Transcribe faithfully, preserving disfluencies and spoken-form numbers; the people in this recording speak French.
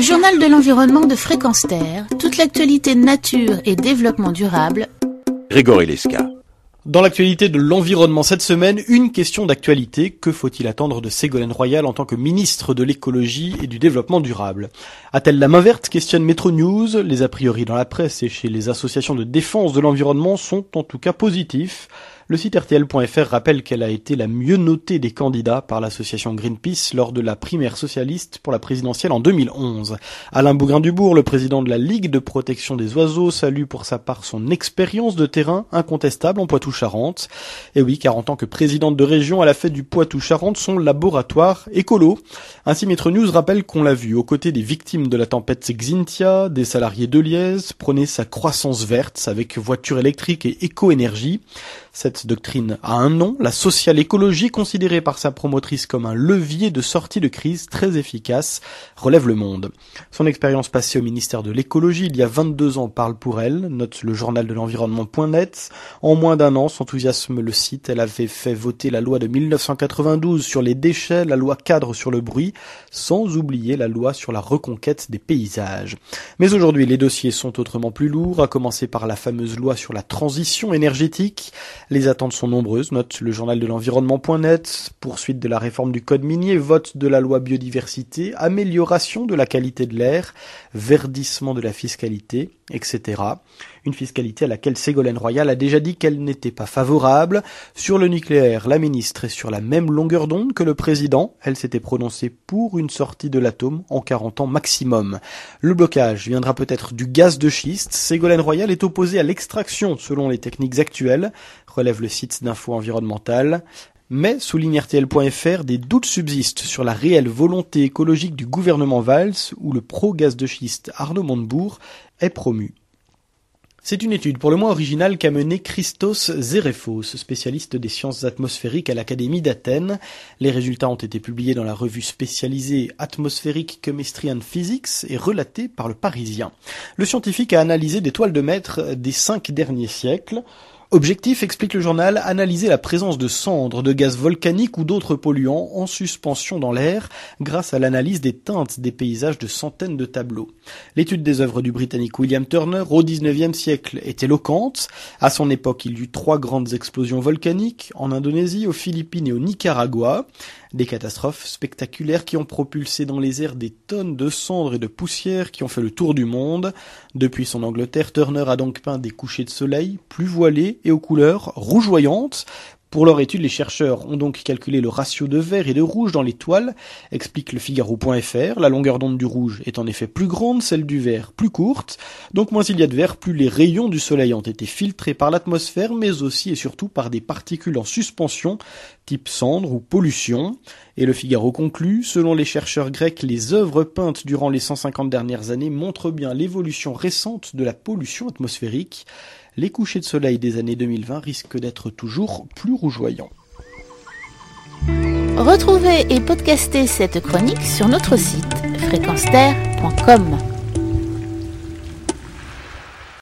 journal de l'environnement de Fréquence Terre, toute l'actualité nature et développement durable. Grégory Lesca. Dans l'actualité de l'environnement cette semaine, une question d'actualité. Que faut-il attendre de Ségolène Royal en tant que ministre de l'écologie et du développement durable? A-t-elle la main verte? Questionne Métro News. Les a priori dans la presse et chez les associations de défense de l'environnement sont en tout cas positifs. Le site R T L point F R rappelle qu'elle a été la mieux notée des candidats par l'association Greenpeace lors de la primaire socialiste pour la présidentielle en deux mille onze. Alain Bougrain-Dubourg, le président de la Ligue de protection des oiseaux, salue pour sa part son expérience de terrain incontestable en Poitou-Charentes. Et oui, car en tant que présidente de région, elle a fait du Poitou-Charentes son laboratoire écolo. Ainsi, Métro News rappelle qu'on l'a vu aux côtés des victimes de la tempête Xynthia, des salariés de Liège, prôner sa croissance verte avec voitures électriques et éco-énergie. Cette doctrine a un nom, la social écologie, considérée par sa promotrice comme un levier de sortie de crise très efficace, relève Le Monde. Son expérience passée au ministère de l'écologie il y a vingt-deux ans parle pour elle, note le journal de l'environnement point net. En moins d'un an, s'enthousiasme le site, elle avait fait voter la loi de mille neuf cent quatre-vingt-douze sur les déchets, la loi cadre sur le bruit, sans oublier la loi sur la reconquête des paysages. Mais aujourd'hui, les dossiers sont autrement plus lourds, à commencer par la fameuse loi sur la transition énergétique. Les attentes sont nombreuses, note le journal de l'environnement point net, poursuite de la réforme du code minier, vote de la loi biodiversité, amélioration de la qualité de l'air, verdissement de la fiscalité, et cetera. Une fiscalité à laquelle Ségolène Royal a déjà dit qu'elle n'était pas favorable. Sur le nucléaire, la ministre est sur la même longueur d'onde que le président. Elle s'était prononcée pour une sortie de l'atome en quarante ans maximum. Le blocage viendra peut-être du gaz de schiste. Ségolène Royal est opposée à l'extraction selon les techniques actuelles, relève le site d'info environnementale. Mais, souligne R T L point F R, des doutes subsistent sur la réelle volonté écologique du gouvernement Valls, où le pro-gaz de schiste Arnaud Montebourg est promu. C'est une étude pour le moins originale qu'a menée Christos Zerefos, spécialiste des sciences atmosphériques à l'Académie d'Athènes. Les résultats ont été publiés dans la revue spécialisée Atmospheric Chemistry and Physics et relatés par le Parisien. Le scientifique a analysé des toiles de maître des cinq derniers siècles. Objectif, explique le journal, analyser la présence de cendres, de gaz volcaniques ou d'autres polluants en suspension dans l'air grâce à l'analyse des teintes des paysages de centaines de tableaux. L'étude des œuvres du Britannique William Turner au dix-neuvième siècle est éloquente. À son époque, il y eut trois grandes explosions volcaniques en Indonésie, aux Philippines et au Nicaragua. Des catastrophes spectaculaires qui ont propulsé dans les airs des tonnes de cendres et de poussière qui ont fait le tour du monde. Depuis son Angleterre, Turner a donc peint des couchers de soleil plus voilés et aux couleurs rougeoyantes. Pour leur étude, les chercheurs ont donc calculé le ratio de vert et de rouge dans les toiles, explique le Figaro point F R. La longueur d'onde du rouge est en effet plus grande, celle du vert plus courte. Donc moins il y a de vert, plus les rayons du soleil ont été filtrés par l'atmosphère, mais aussi et surtout par des particules en suspension, type cendre ou pollution. Et le Figaro conclut, selon les chercheurs grecs, les œuvres peintes durant les cent cinquante dernières années montrent bien l'évolution récente de la pollution atmosphérique. Les couchers de soleil des années deux mille vingt risquent d'être toujours plus rougeoyants. Retrouvez et podcastez cette chronique sur notre site fréquence terre point com.